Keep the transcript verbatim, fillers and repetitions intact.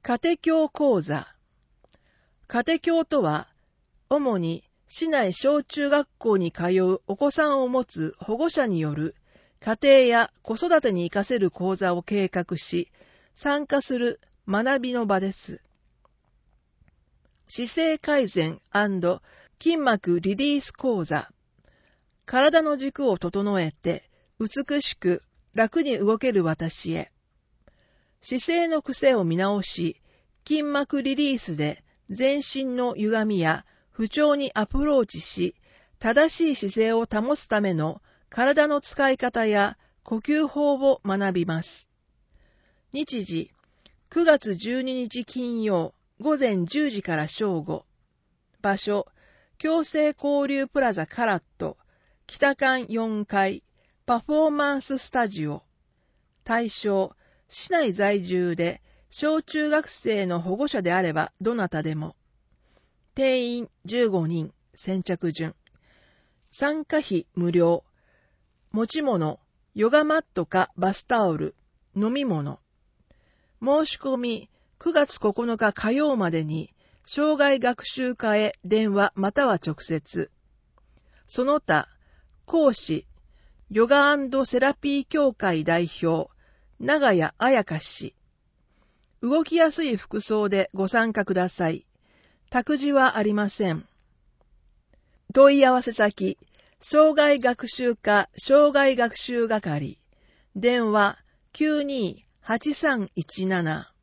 家庭教講座。家庭教とは、主に市内小中学校に通うお子さんを持つ保護者による家庭や子育てに活かせる講座を計画し、参加する学びの場です。姿勢改善&筋膜リリース講座。体の軸を整えて、美しく楽に動ける私へ。姿勢の癖を見直し、筋膜リリースで全身の歪みや不調にアプローチし、正しい姿勢を保つための体の使い方や呼吸法を学びます。日時、くがつじゅうににち金曜、午前じゅうじから正午。場所、共生交流プラザカラット、北館よんかい、パフォーマンススタジオ。対象、市内在住で小中学生の保護者であればどなたでも。定員じゅうごにん、先着順。参加費無料。持ち物、ヨガマットかバスタオル、飲み物。申し込みくがつここのか火曜までに、障害学習課へ電話または直接。その他、講師、ヨガ&セラピー協会代表、長谷彩香氏。動きやすい服装でご参加ください。託児はありません。問い合わせ先、障害学習課障害学習係。電話きゅうにーはちさんいちなな。